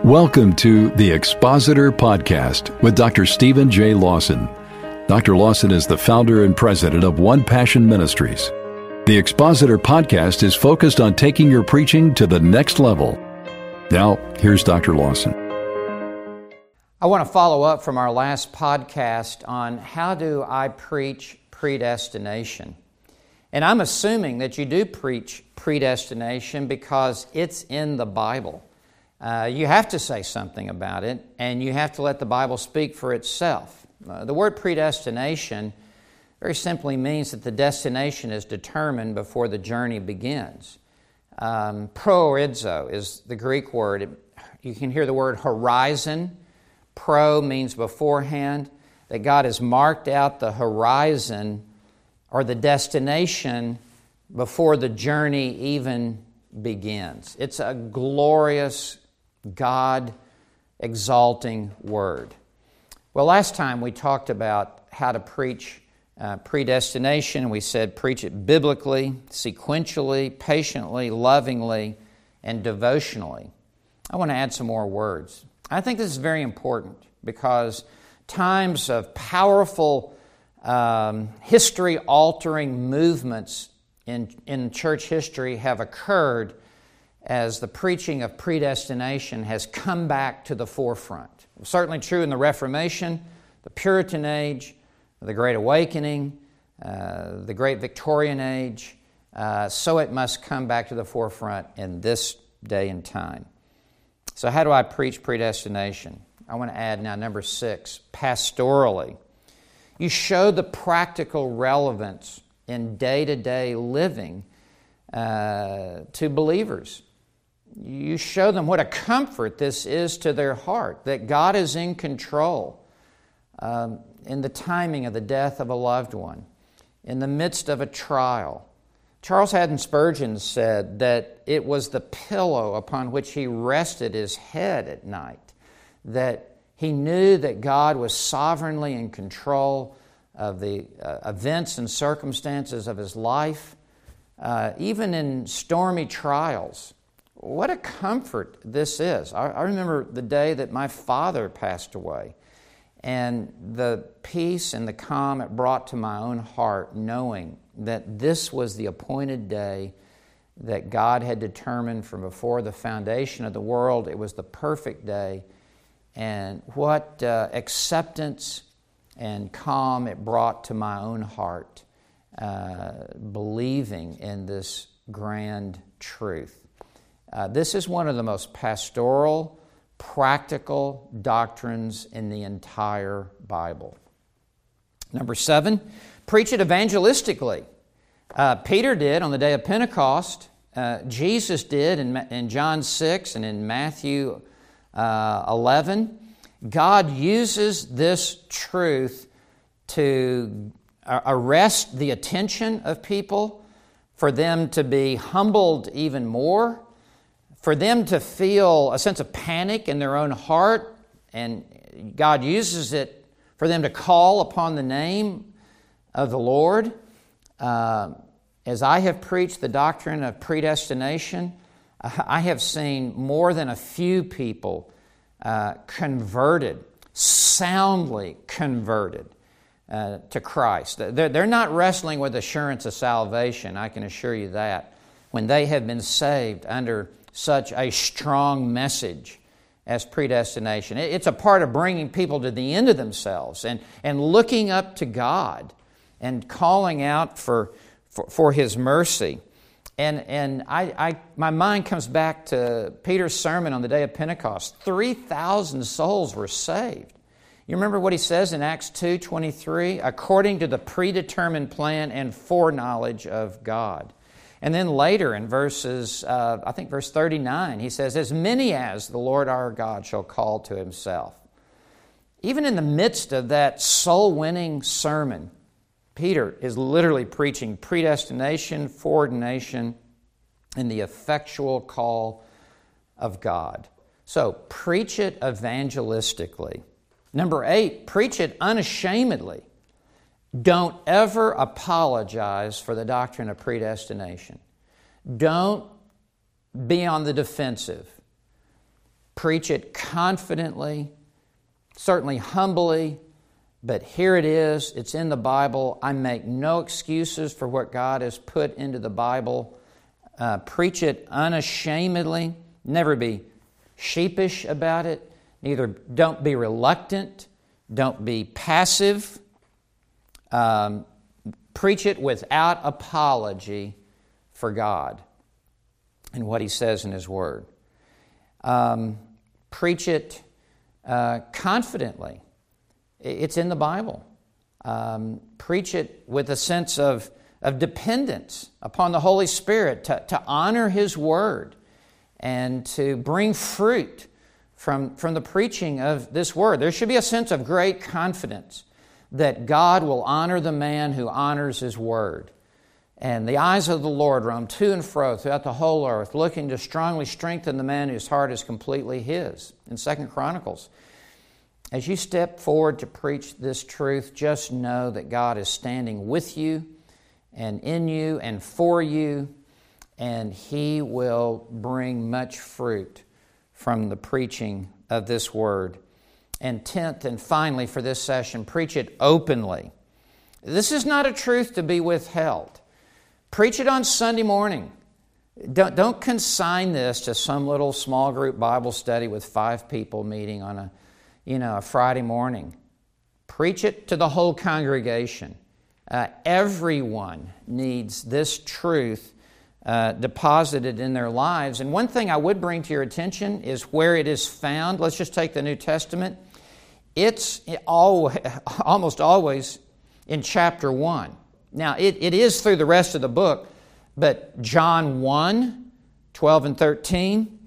Welcome to the Expositor Podcast with Dr. Stephen J. Lawson. Dr. Lawson is the founder and president of One Passion Ministries. The Expositor Podcast is focused on taking your preaching to the next level. Now, here's Dr. Lawson. I want to follow up from our last podcast on how do I preach predestination. And I'm assuming that you do preach predestination because it's in the Bible. You have to say something about it, and you have to let the Bible speak for itself. The word predestination very simply means that the destination is determined before the journey begins. Proorizo is the Greek word. You can hear the word horizon. Pro means beforehand, that God has marked out the horizon or the destination before the journey even begins. It's a glorious, God-exalting word. Well, last time we talked about how to preach predestination. We said preach it biblically, sequentially, patiently, lovingly, and devotionally. I want to add some more words. I think this is very important because times of powerful history-altering movements in church history have occurred as the preaching of predestination has come back to the forefront. It was certainly true in the Reformation, the Puritan Age, the Great Awakening, the Great Victorian Age. So it must come back to the forefront in this day and time. So how do I preach predestination? I want to add now number 6, pastorally. You show the practical relevance in day-to-day living to believers. You show them what a comfort this is to their heart, that God is in control in the timing of the death of a loved one, in the midst of a trial. Charles Haddon Spurgeon said that it was the pillow upon which he rested his head at night, that he knew that God was sovereignly in control of the events and circumstances of his life, even in stormy trials. What a comfort this is. I remember the day that my father passed away, and the peace and the calm it brought to my own heart, knowing that this was the appointed day that God had determined from before the foundation of the world. It was the perfect day, and what acceptance and calm it brought to my own heart, believing in this grand truth. This is one of the most pastoral, practical doctrines in the entire Bible. Number 7, preach it evangelistically. Peter did on the day of Pentecost. Jesus did in John 6 and in Matthew 11. God uses this truth to arrest the attention of people, for them to be humbled even more, for them to feel a sense of panic in their own heart, and God uses it for them to call upon the name of the Lord. As I have preached the doctrine of predestination, I have seen more than a few people converted, soundly converted to Christ. They're not wrestling with assurance of salvation, I can assure you that, when they have been saved under such a strong message as predestination. It's a part of bringing people to the end of themselves and looking up to God and calling out for His mercy. And my mind comes back to Peter's sermon on the day of Pentecost. 3,000 souls were saved. You remember what he says in Acts 2:23? According to the predetermined plan and foreknowledge of God. And then later in verse 39, he says, as many as the Lord our God shall call to Himself. Even in the midst of that soul-winning sermon, Peter is literally preaching predestination, foreordination, and the effectual call of God. So, preach it evangelistically. Number 8, preach it unashamedly. Don't ever apologize for the doctrine of predestination. Don't be on the defensive. Preach it confidently, certainly humbly, but here it is. It's in the Bible. I make no excuses for what God has put into the Bible. Preach it unashamedly. Never be sheepish about it. Neither don't be reluctant. Don't be passive. Preach it without apology for God and what He says in His Word. Preach it confidently. It's in the Bible. Preach it with a sense of dependence upon the Holy Spirit to honor His Word and to bring fruit from the preaching of this Word. There should be a sense of great confidence that God will honor the man who honors His Word. And the eyes of the Lord roam to and fro throughout the whole earth, looking to strongly strengthen the man whose heart is completely His. In 2 Chronicles, as you step forward to preach this truth, just know that God is standing with you and in you and for you, and He will bring much fruit from the preaching of this Word. And 10th and finally for this session, preach it openly. This is not a truth to be withheld. Preach it on Sunday morning. Don't consign this to some little small group Bible study with 5 people meeting on a Friday morning. Preach it to the whole congregation. Everyone needs this truth deposited in their lives. And one thing I would bring to your attention is where it is found. Let's just take the New Testament. It's almost always in chapter 1. Now, it is through the rest of the book, but John 1, 12 and 13,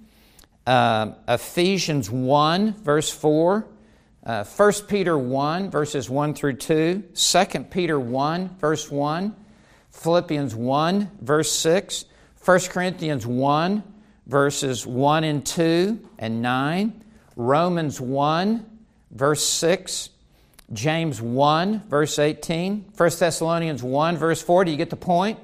Ephesians 1, verse 4, 1 Peter 1, verses 1 through 2, 2 Peter 1, verse 1, Philippians 1, verse 6, 1 Corinthians 1, verses 1 and 2 and 9, Romans 1, verse 6, James 1, verse 18, 1 Thessalonians 1, verse 4. Do you get the point?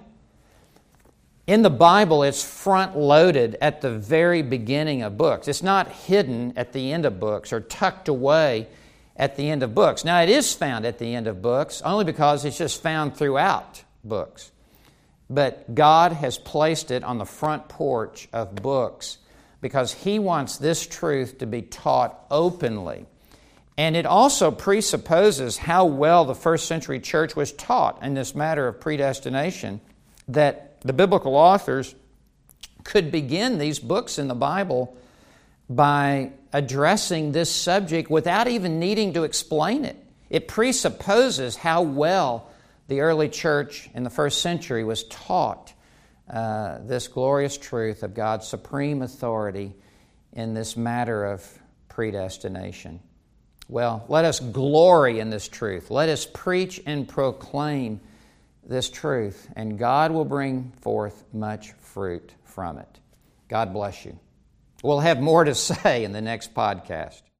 In the Bible, it's front-loaded at the very beginning of books. It's not hidden at the end of books or tucked away at the end of books. Now, it is found at the end of books only because it's just found throughout books. But God has placed it on the front porch of books because He wants this truth to be taught openly. And it also presupposes how well the first century church was taught in this matter of predestination, that the biblical authors could begin these books in the Bible by addressing this subject without even needing to explain it. It presupposes how well the early church in the first century was taught this glorious truth of God's supreme authority in this matter of predestination. Well, let us glory in this truth. Let us preach and proclaim this truth, and God will bring forth much fruit from it. God bless you. We'll have more to say in the next podcast.